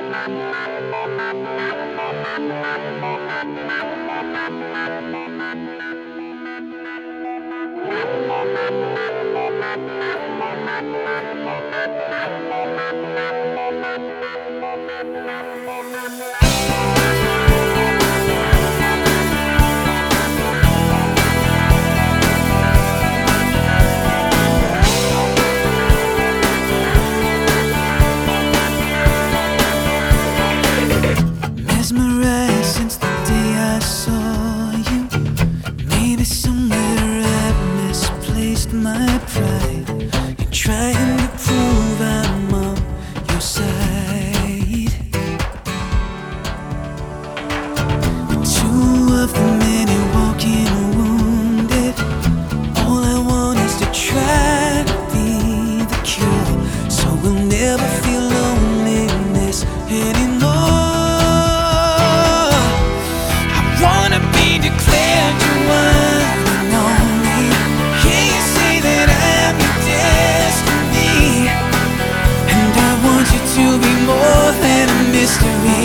Mesmerized since the day I saw you. Maybe somewhere I've misplaced my pride. You're trying to prove I'm on your side. We're two of the many walking wounded. All I want is to try to be the cure, so we'll never feel loneliness anymore. Declared you one and only. Can you say that I'm your destiny? And I want you to be more than a mystery.